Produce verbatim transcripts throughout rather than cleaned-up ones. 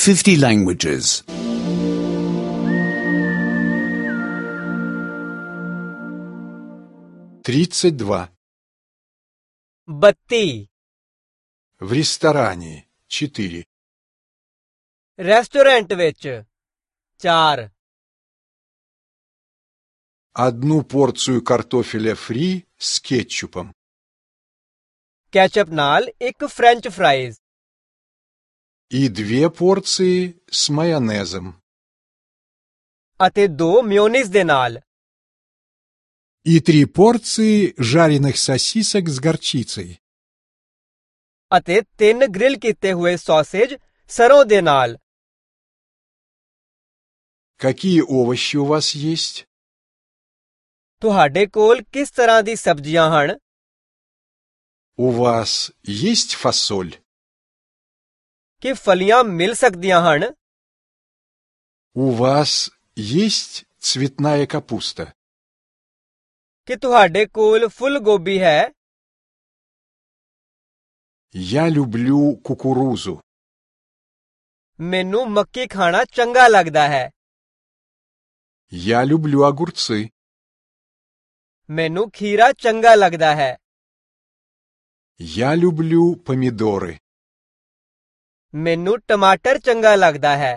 fifty languages. тридцать два. बत्ती। В ресторане четыре. रेस्टोरेंट विच चार। Одну порцию картофеля фри с кетчупом. केचप नाल एक फ्रेंच फ्राइज। И две порции с майонезом. ਅਤੇ ਦੋ ਮਿਓਨੀਜ਼ ਦੇ ਨਾਲ। И три порции жареных сосисок с горчицей. ਅਤੇ ਤਿੰਨ ਗ੍ਰਿਲ ਕੀਤੇ ਹੋਏ ਸੌਸੇਜ ਸਰੋਂ ਦੇ ਨਾਲ। Какие овощи у вас есть? ਤੁਹਾਡੇ ਕੋਲ ਕਿਸ ਤਰ੍ਹਾਂ ਦੀ ਸਬਜ਼ੀਆਂ ਹਨ? У вас есть фасоль? ਕੀ ਫਲੀਆਂ ਮਿਲ ਸਕਦੀਆਂ ਹਨ? У вас есть цветная капуста? ਕੀ ਤੁਹਾਡੇ ਕੋਲ ਫੁੱਲ ਗੋਭੀ ਹੈ? Я люблю кукурузу. ਮੈਨੂੰ ਮੱਕੀ ਖਾਣਾ ਚੰਗਾ ਲੱਗਦਾ ਹੈ। Я люблю огурцы. ਮੈਨੂੰ ਖੀਰਾ ਚੰਗਾ ਲੱਗਦਾ ਹੈ। Я люблю помидоры. ਮੈਨੂੰ ਟਮਾਟਰ ਚੰਗਾ ਲੱਗਦਾ ਹੈ।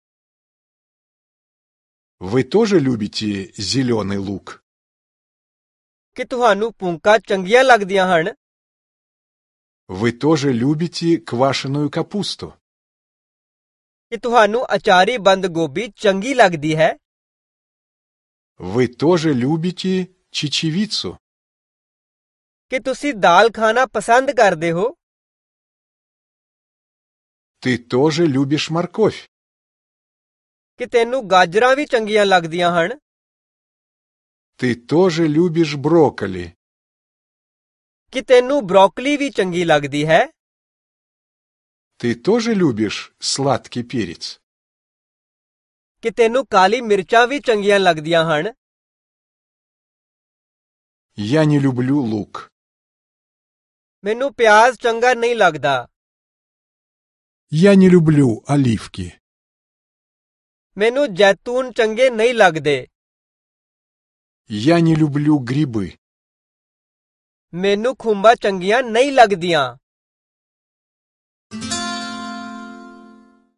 Вы тоже любите зеленый лук? ਕੀ ਤੁਹਾਨੂੰ ਪੂੰਕਾਂ ਚੰਗੀਆਂ ਲੱਗਦੀਆਂ ਹਨ? Вы тоже любите квашеную капусту? ਕੀ ਤੁਹਾਨੂੰ ਅਚਾਰੀ ਬੰਦ ਗੋਭੀ ਚੰਗੀ ਲੱਗਦੀ ਹੈ? Вы тоже любите чечевицу? ਕੀ ਤੁਸੀਂ ਦਾਲ ਖਾਣਾ ਪਸੰਦ ਕਰਦੇ ਹੋ? Ты тоже любишь морковь? ਕੀ ਤੈਨੂੰ ਗਾਜਰਾਂ ਵੀ ਚੰਗੀਆਂ ਲੱਗਦੀਆਂ ਹਨ? Ты тоже любишь брокколи? ਕੀ ਤੈਨੂੰ ਬਰੋਕਲੀ ਵੀ ਚੰਗੀ ਲੱਗਦੀ ਹੈ? Ты тоже любишь сладкий перец? ਕੀ ਤੈਨੂੰ ਕਾਲੀ ਮਿਰਚਾਂ ਵੀ ਚੰਗੀਆਂ ਲੱਗਦੀਆਂ ਹਨ? Я не люблю лук. ਮੈਨੂੰ ਪਿਆਜ਼ ਚੰਗਾ ਨਹੀਂ ਲੱਗਦਾ। Я не люблю оливки. ਮੈਨੂੰ ਜੈਤੂਨ ਚੰਗੇ ਨਹੀਂ ਲੱਗਦੇ। Я не люблю грибы. ਮੈਨੂੰ ਖੁੰਬਾਂ ਚੰਗੀਆਂ ਨਹੀਂ ਲੱਗਦੀਆਂ।